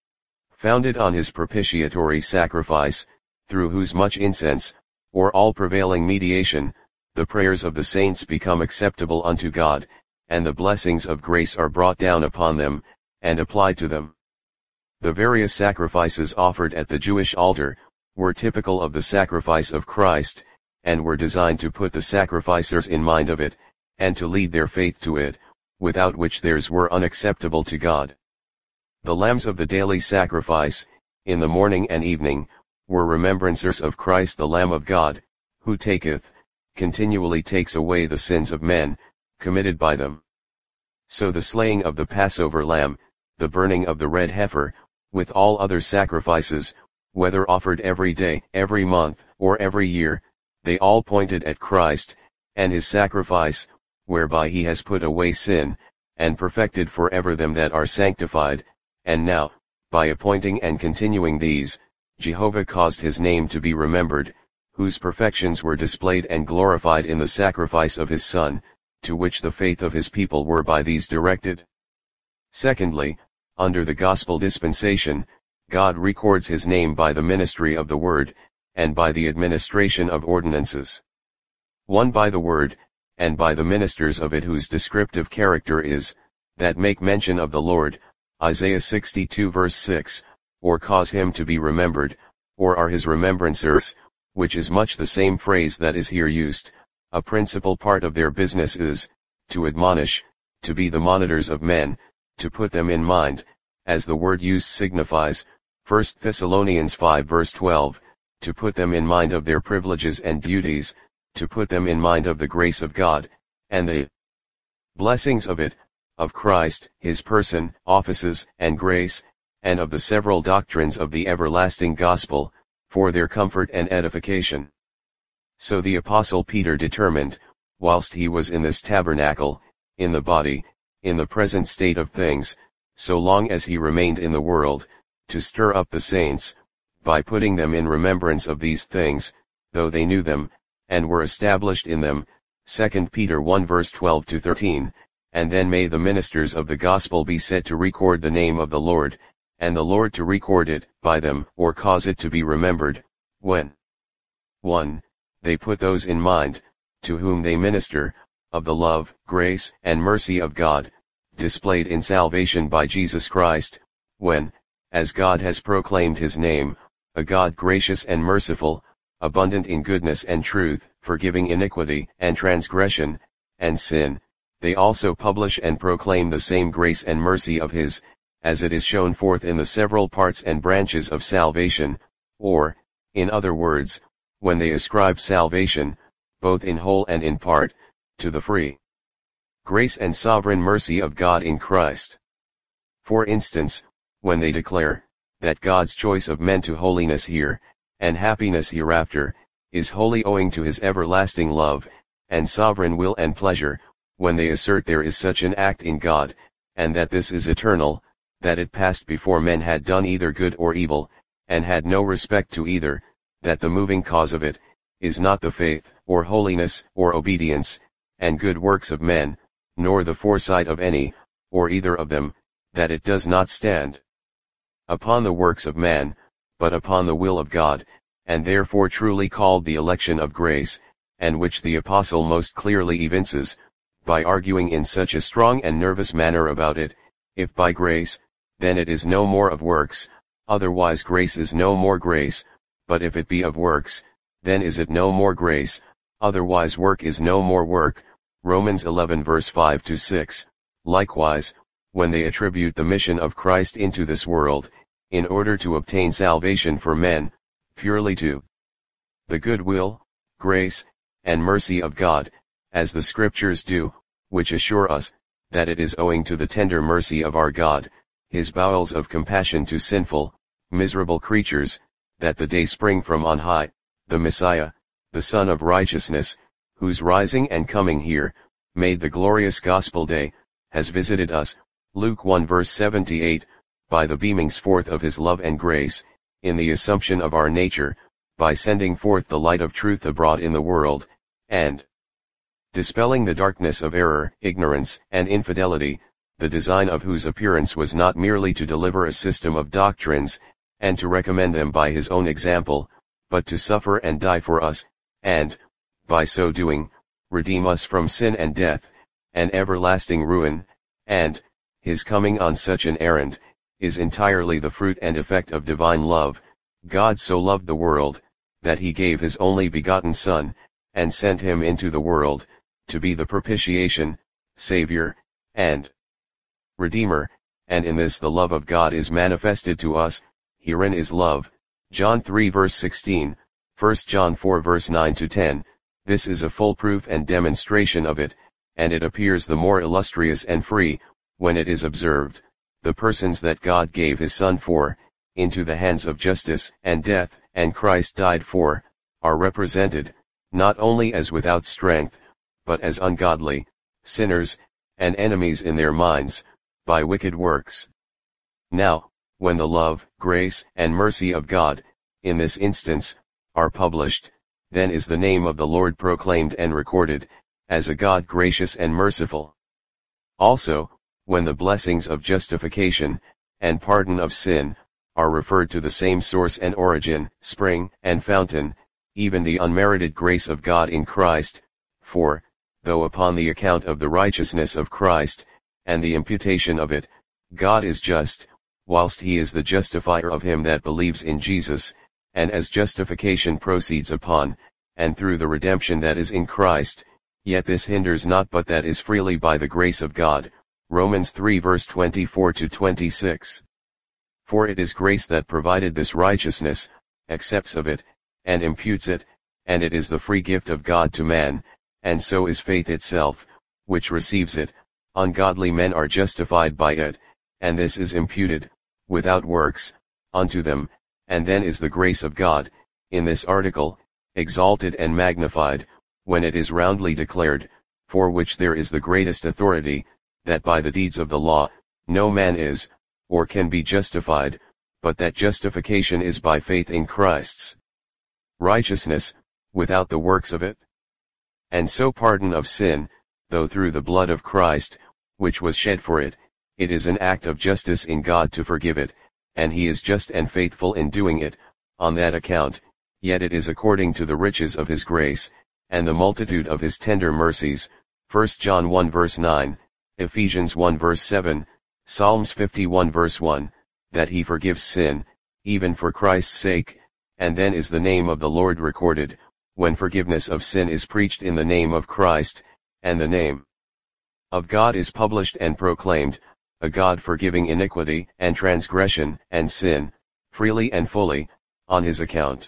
Founded on his propitiatory sacrifice, through whose much incense, or all prevailing mediation, the prayers of the saints become acceptable unto God, and the blessings of grace are brought down upon them, and applied to them. The various sacrifices offered at the Jewish altar, were typical of the sacrifice of Christ, and were designed to put the sacrificers in mind of it, and to lead their faith to it, without which theirs were unacceptable to God. The lambs of the daily sacrifice, in the morning and evening, were remembrancers of Christ the Lamb of God, who continually takes away the sins of men, committed by them. So the slaying of the Passover lamb, the burning of the red heifer, with all other sacrifices, whether offered every day, every month, or every year, they all pointed at Christ, and his sacrifice, whereby he has put away sin, and perfected forever them that are sanctified, and now, by appointing and continuing these, Jehovah caused his name to be remembered, whose perfections were displayed and glorified in the sacrifice of his Son, to which the faith of his people were by these directed. Secondly, under the gospel dispensation, God records his name by the ministry of the word, and by the administration of ordinances. One by the word, and by the ministers of it whose descriptive character is, that make mention of the Lord, Isaiah 62 verse 6, or cause him to be remembered, or are his remembrancers, which is much the same phrase that is here used. A principal part of their business is, to admonish, to be the monitors of men, to put them in mind, as the word used signifies, 1 Thessalonians 5 verse 12, to put them in mind of their privileges and duties, to put them in mind of the grace of God, and the blessings of it, of Christ, his person, offices, and grace, and of the several doctrines of the everlasting gospel, for their comfort and edification. So the Apostle Peter determined, whilst he was in this tabernacle, in the body, in the present state of things, so long as he remained in the world, to stir up the saints, by putting them in remembrance of these things, though they knew them, and were established in them. 2 Peter 1 verse 12-13, and then may the ministers of the gospel be set to record the name of the Lord, and the Lord to record it, by them, or cause it to be remembered, when 1. They put those in mind, to whom they minister, of the love, grace, and mercy of God, displayed in salvation by Jesus Christ, when, as God has proclaimed his name, a God gracious and merciful, abundant in goodness and truth, forgiving iniquity, and transgression, and sin, they also publish and proclaim the same grace and mercy of his, as it is shown forth in the several parts and branches of salvation, or, in other words, when they ascribe salvation, both in whole and in part, to the free grace and sovereign mercy of God in Christ. For instance, when they declare, that God's choice of men to holiness here, and happiness hereafter, is wholly owing to his everlasting love, and sovereign will and pleasure, when they assert there is such an act in God, and that this is eternal, that it passed before men had done either good or evil, and had no respect to either, that the moving cause of it, is not the faith, or holiness, or obedience, and good works of men, nor the foresight of any, or either of them, that it does not stand upon the works of man, but upon the will of God, and therefore truly called the election of grace, and which the apostle most clearly evinces, by arguing in such a strong and nervous manner about it, if by grace, then it is no more of works, otherwise grace is no more grace, but if it be of works, then is it no more grace, otherwise work is no more work. Romans 11 verse 5-6. Likewise, when they attribute the mission of Christ into this world, in order to obtain salvation for men, purely to the goodwill, grace, and mercy of God, as the Scriptures do, which assure us, that it is owing to the tender mercy of our God, his bowels of compassion to sinful, miserable creatures, that the day spring from on high, the Messiah, the Son of Righteousness, whose rising and coming here, made the glorious gospel day, has visited us, Luke 1 verse 78, by the beamings forth of his love and grace, in the assumption of our nature, by sending forth the light of truth abroad in the world, and dispelling the darkness of error, ignorance, and infidelity, the design of whose appearance was not merely to deliver a system of doctrines, and to recommend them by his own example, but to suffer and die for us, and, by so doing, redeem us from sin and death, and everlasting ruin, and, his coming on such an errand, is entirely the fruit and effect of divine love. God so loved the world, that he gave his only begotten Son, and sent him into the world, to be the propitiation, Savior, and Redeemer, and in this the love of God is manifested to us. Herein is love, John 3 verse 16, 1 John 4 verse 9-10, this is a full proof and demonstration of it, and it appears the more illustrious and free, when it is observed, the persons that God gave his Son for, into the hands of justice and death, and Christ died for, are represented, not only as without strength, but as ungodly, sinners, and enemies in their minds, by wicked works. Now, when the love, grace, and mercy of God, in this instance, are published, then is the name of the Lord proclaimed and recorded, as a God gracious and merciful. Also, when the blessings of justification, and pardon of sin, are referred to the same source and origin, spring, and fountain, even the unmerited grace of God in Christ, for, though upon the account of the righteousness of Christ, and the imputation of it, God is just, whilst he is the justifier of him that believes in Jesus, and as justification proceeds upon, and through the redemption that is in Christ, yet this hinders not but that is freely by the grace of God, Romans 3 verse 24-26. For it is grace that provided this righteousness, accepts of it, and imputes it, and it is the free gift of God to man, and so is faith itself, which receives it. Ungodly men are justified by it, and this is imputed, without works, unto them, and then is the grace of God, in this article, exalted and magnified, when it is roundly declared, for which there is the greatest authority, that by the deeds of the law, no man is, or can be justified, but that justification is by faith in Christ's righteousness, without the works of it. And so pardon of sin, though through the blood of Christ, which was shed for it, it is an act of justice in God to forgive it, and he is just and faithful in doing it, on that account, yet it is according to the riches of his grace, and the multitude of his tender mercies, 1 John 1 verse 9, Ephesians 1 verse 7, Psalms 51 verse 1, that he forgives sin, even for Christ's sake, and then is the name of the Lord recorded, when forgiveness of sin is preached in the name of Christ, and the name of God is published and proclaimed, a God forgiving iniquity and transgression and sin, freely and fully, on his account.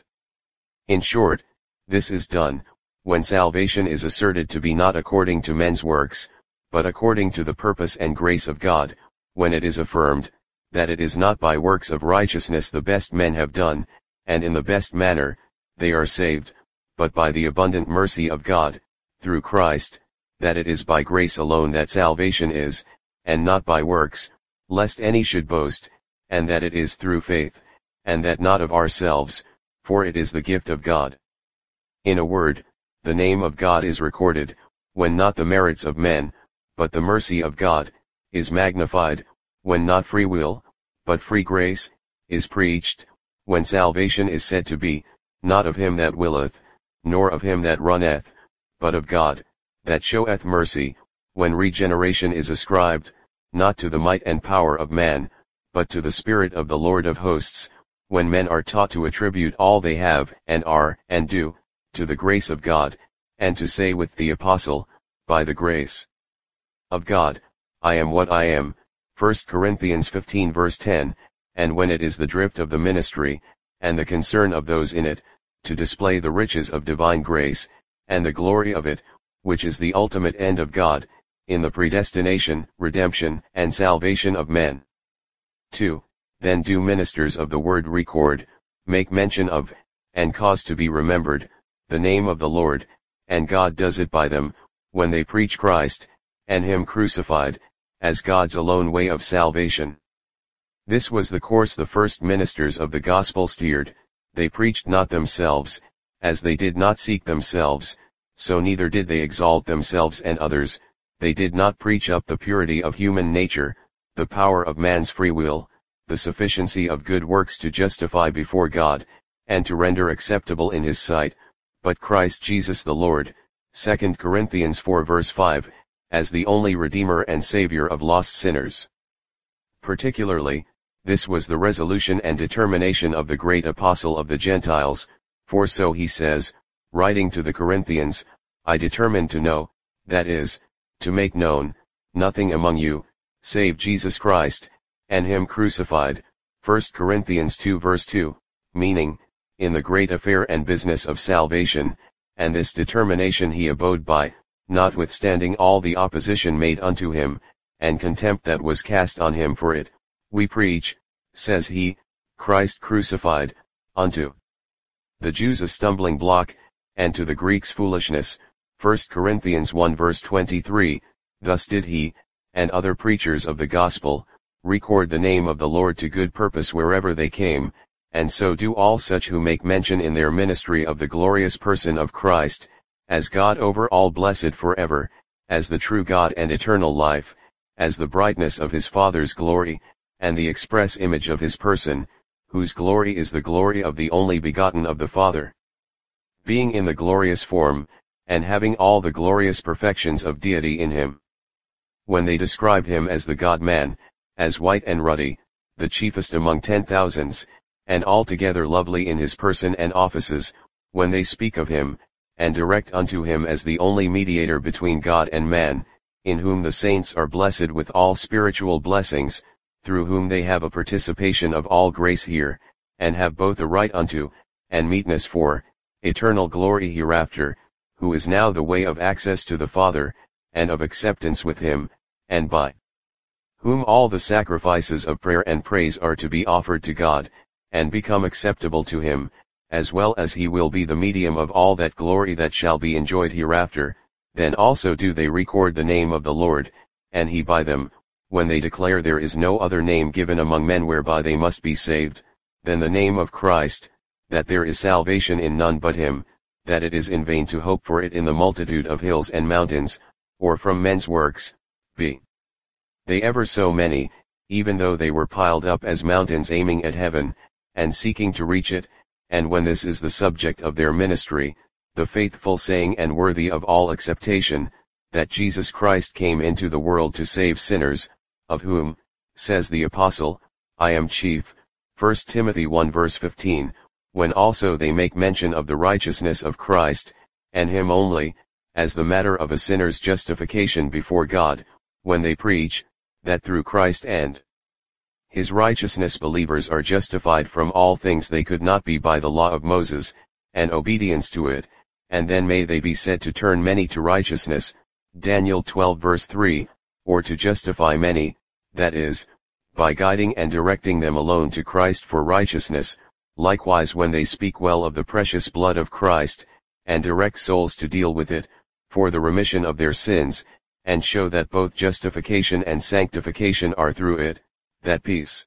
In short, this is done, when salvation is asserted to be not according to men's works, but according to the purpose and grace of God, when it is affirmed, that it is not by works of righteousness the best men have done, and in the best manner, they are saved, but by the abundant mercy of God, through Christ, that it is by grace alone that salvation is, and not by works, lest any should boast, and that it is through faith, and that not of ourselves, for it is the gift of God. In a word, the name of God is recorded, when not the merits of men, but the mercy of God, is magnified, when not free will, but free grace, is preached, when salvation is said to be, not of him that willeth, nor of him that runneth, but of God, that showeth mercy, when regeneration is ascribed, not to the might and power of man, but to the Spirit of the Lord of hosts, when men are taught to attribute all they have and are and do, to the grace of God, and to say with the Apostle, by the grace of God, I am what I am, 1 Corinthians 15 verse 10, and when it is the drift of the ministry, and the concern of those in it, to display the riches of divine grace, and the glory of it, which is the ultimate end of God, in the predestination, redemption, and salvation of men. 2. Then do ministers of the word record, make mention of, and cause to be remembered, the name of the Lord, and God does it by them, when they preach Christ, and Him crucified, as God's alone way of salvation. This was the course the first ministers of the gospel steered. They preached not themselves, as they did not seek themselves, so neither did they exalt themselves and others. They did not preach up the purity of human nature, the power of man's free will, the sufficiency of good works to justify before God, and to render acceptable in His sight, but Christ Jesus the Lord, 2 Corinthians 4 verse 5, as the only Redeemer and Savior of lost sinners. Particularly, this was the resolution and determination of the great apostle of the Gentiles, for so he says, writing to the Corinthians, I determined to know, that is, to make known, nothing among you, save Jesus Christ, and Him crucified, 1 Corinthians 2 verse 2, meaning, in the great affair and business of salvation, and this determination he abode by, notwithstanding all the opposition made unto him, and contempt that was cast on him for it. We preach, says he, Christ crucified, unto the Jews a stumbling block, and to the Greeks foolishness, 1 Corinthians 1 verse 23, thus did he, and other preachers of the gospel, record the name of the Lord to good purpose wherever they came, and so do all such who make mention in their ministry of the glorious person of Christ, as God over all blessed forever, as the true God and eternal life, as the brightness of His Father's glory, and the express image of His person, whose glory is the glory of the only begotten of the Father. Being in the glorious form, and having all the glorious perfections of deity in Him. When they describe Him as the God-man, as white and ruddy, the chiefest among 10,000s, and altogether lovely in His person and offices, when they speak of Him, and direct unto Him as the only mediator between God and man, in whom the saints are blessed with all spiritual blessings, through whom they have a participation of all grace here, and have both a right unto, and meetness for, eternal glory hereafter, who is now the way of access to the Father, and of acceptance with Him, and by whom all the sacrifices of prayer and praise are to be offered to God, and become acceptable to Him, as well as He will be the medium of all that glory that shall be enjoyed hereafter. Then also do they record the name of the Lord, and He by them, when they declare there is no other name given among men whereby they must be saved, than the name of Christ, that there is salvation in none but Him, that it is in vain to hope for it in the multitude of hills and mountains, or from men's works, be they ever so many, even though they were piled up as mountains aiming at heaven, and seeking to reach it, and when this is the subject of their ministry, the faithful saying and worthy of all acceptation, that Jesus Christ came into the world to save sinners, of whom, says the Apostle, I am chief, 1 Timothy 1 verse 15, when also they make mention of the righteousness of Christ, and Him only, as the matter of a sinner's justification before God, when they preach, that through Christ and His righteousness believers are justified from all things they could not be by the law of Moses, and obedience to it, and then may they be said to turn many to righteousness, Daniel 12 verse 3, or to justify many, that is, by guiding and directing them alone to Christ for righteousness, likewise when they speak well of the precious blood of Christ, and direct souls to deal with it, for the remission of their sins, and show that both justification and sanctification are through it, that peace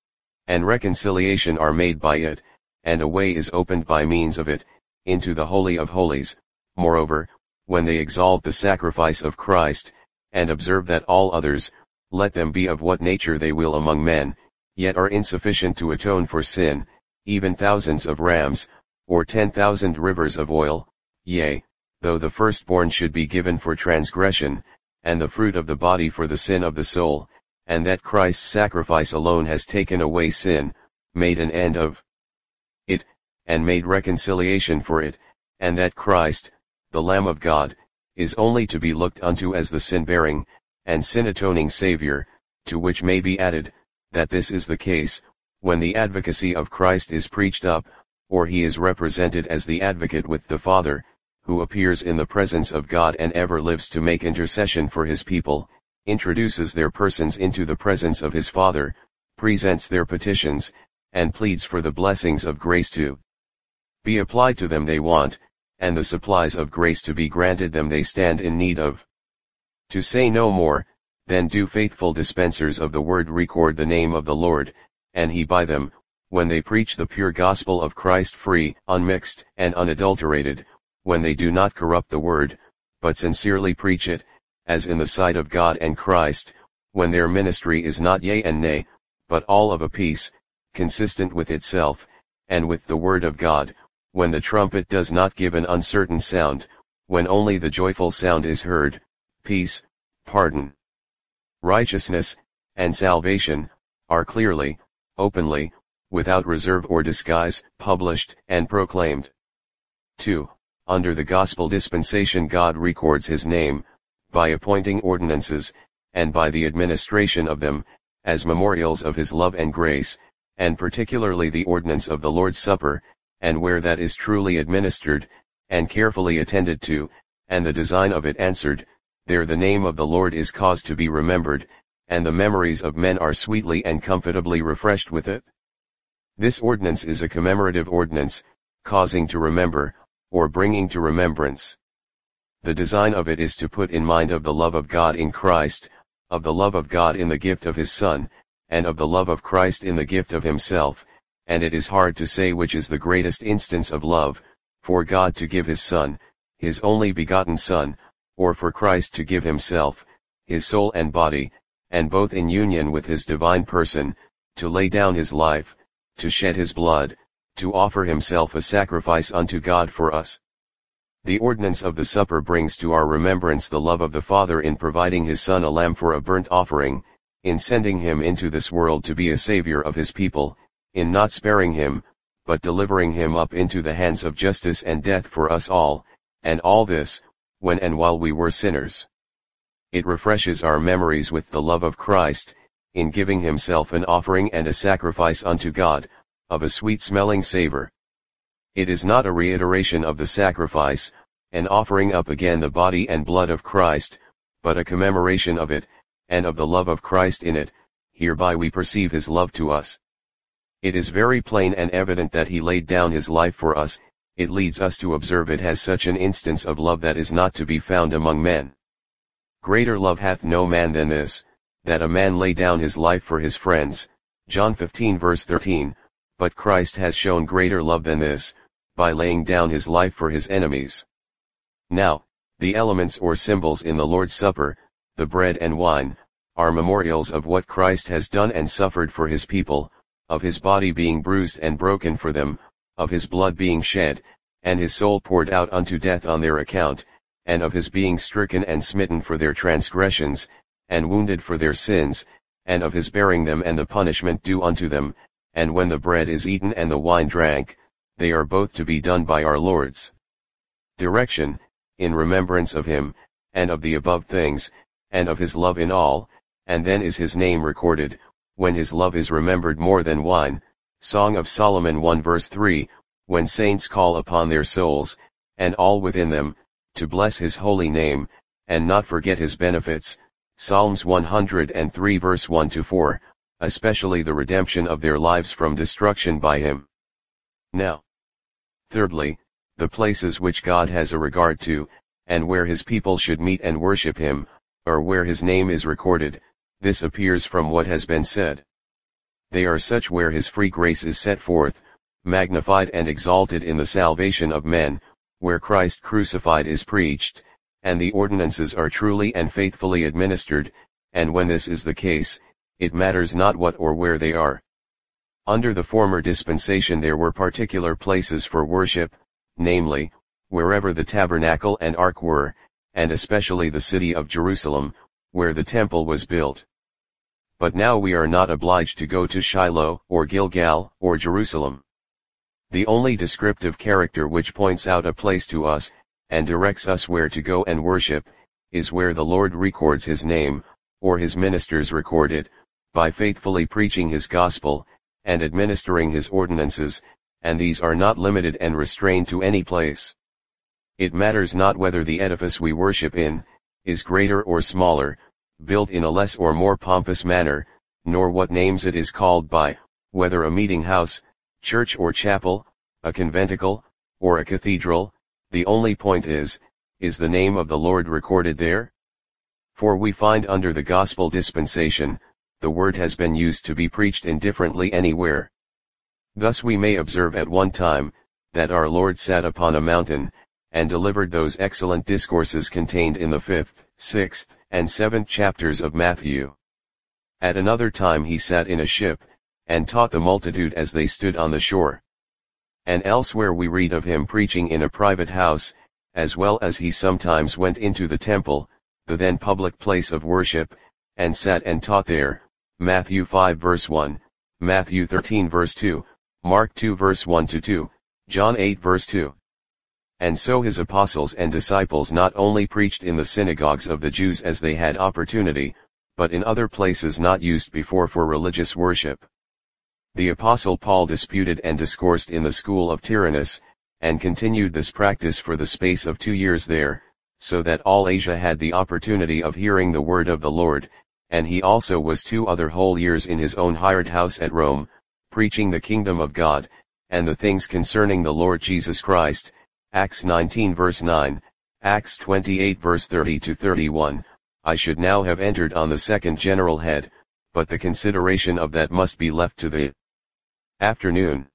and reconciliation are made by it, and a way is opened by means of it, into the Holy of Holies. Moreover, when they exalt the sacrifice of Christ, and observe that all others, let them be of what nature they will among men, yet are insufficient to atone for sin, even thousands of rams, or 10,000 rivers of oil, yea, though the firstborn should be given for transgression, and the fruit of the body for the sin of the soul, and that Christ's sacrifice alone has taken away sin, made an end of it, and made reconciliation for it, and that Christ, the Lamb of God, is only to be looked unto as the sin-bearing, and sin-atoning Saviour, to which may be added, that this is the case, when the advocacy of Christ is preached up, or he is represented as the advocate with the Father, who appears in the presence of God and ever lives to make intercession for his people, introduces their persons into the presence of his Father, presents their petitions, and pleads for the blessings of grace to be applied to them they want, and the supplies of grace to be granted them they stand in need of. To say no more, then do faithful dispensers of the word record the name of the Lord, and he by them, when they preach the pure gospel of Christ free, unmixed, and unadulterated, when they do not corrupt the word, but sincerely preach it, as in the sight of God and Christ, when their ministry is not yea and nay, but all of a piece, consistent with itself, and with the word of God, when the trumpet does not give an uncertain sound, when only the joyful sound is heard, peace, pardon, righteousness, and salvation, are clearly, openly, without reserve or disguise, published and proclaimed. 2. Under the gospel dispensation God records his name, by appointing ordinances, and by the administration of them, as memorials of his love and grace, and particularly the ordinance of the Lord's Supper, and where that is truly administered, and carefully attended to, and the design of it answered, there the name of the Lord is caused to be remembered, and the memories of men are sweetly and comfortably refreshed with it. This ordinance is a commemorative ordinance, causing to remember, or bringing to remembrance. The design of it is to put in mind of the love of God in Christ, of the love of God in the gift of his Son, and of the love of Christ in the gift of himself, and it is hard to say which is the greatest instance of love, for God to give his Son, his only begotten Son, or for Christ to give himself, his soul and body, and both in union with his divine person, to lay down his life, to shed his blood, to offer himself a sacrifice unto God for us. The ordinance of the supper brings to our remembrance the love of the Father in providing his Son a lamb for a burnt offering, in sending him into this world to be a Savior of his people, in not sparing him, but delivering him up into the hands of justice and death for us all, and all this, when and while we were sinners. It refreshes our memories with the love of Christ, in giving himself an offering and a sacrifice unto God, of a sweet-smelling savor. It is not a reiteration of the sacrifice, an offering up again the body and blood of Christ, but a commemoration of it, and of the love of Christ in it, hereby we perceive his love to us. It is very plain and evident that he laid down his life for us, it leads us to observe it as such an instance of love that is not to be found among men. Greater love hath no man than this, that a man lay down his life for his friends, John 15 verse 13, but Christ has shown greater love than this, by laying down his life for his enemies. Now, the elements or symbols in the Lord's Supper, the bread and wine, are memorials of what Christ has done and suffered for his people, of his body being bruised and broken for them, of his blood being shed, and his soul poured out unto death on their account, and of his being stricken and smitten for their transgressions, and wounded for their sins, and of his bearing them and the punishment due unto them, and when the bread is eaten and the wine drank, they are both to be done by our Lord's direction, in remembrance of him, and of the above things, and of his love in all, and then is his name recorded, when his love is remembered more than wine. Song of Solomon 1 verse 3, when saints call upon their souls, and all within them, to bless his holy name, and not forget his benefits. Psalms 103 verse 1 to 4, especially the redemption of their lives from destruction by him. Now, thirdly, the places which God has a regard to, and where his people should meet and worship him, or where his name is recorded, this appears from what has been said. They are such where his free grace is set forth, magnified and exalted in the salvation of men, where Christ crucified is preached, and the ordinances are truly and faithfully administered, and when this is the case, it matters not what or where they are. Under the former dispensation there were particular places for worship, namely, wherever the tabernacle and ark were, and especially the city of Jerusalem, where the temple was built. But now we are not obliged to go to Shiloh, or Gilgal, or Jerusalem. The only descriptive character which points out a place to us, and directs us where to go and worship, is where the Lord records his name, or his ministers record it, by faithfully preaching his gospel, and administering his ordinances, and these are not limited and restrained to any place. It matters not whether the edifice we worship in, is greater or smaller, built in a less or more pompous manner, nor what names it is called by, whether a meeting house, church or chapel, a conventicle, or a cathedral, the only point is the name of the Lord recorded there? For we find under the gospel dispensation, the word has been used to be preached indifferently anywhere. Thus we may observe at one time, that our Lord sat upon a mountain, and delivered those excellent discourses contained in the 5th, 6th, and 7th chapters of Matthew. At another time he sat in a ship, and taught the multitude as they stood on the shore. And elsewhere we read of him preaching in a private house, as well as he sometimes went into the temple, the then public place of worship, and sat and taught there, Matthew 5 verse 1, Matthew 13 verse 2, Mark 2 verse 1-2, John 8 verse 2. And so his apostles and disciples not only preached in the synagogues of the Jews as they had opportunity, but in other places not used before for religious worship. The apostle Paul disputed and discoursed in the school of Tyrannus, and continued this practice for the space of 2 years there, so that all Asia had the opportunity of hearing the word of the Lord, and he also was 2 other whole years in his own hired house at Rome, preaching the kingdom of God, and the things concerning the Lord Jesus Christ. Acts 19 verse 9, Acts 28 verse 30-31, I should now have entered on the second general head, but the consideration of that must be left to the afternoon.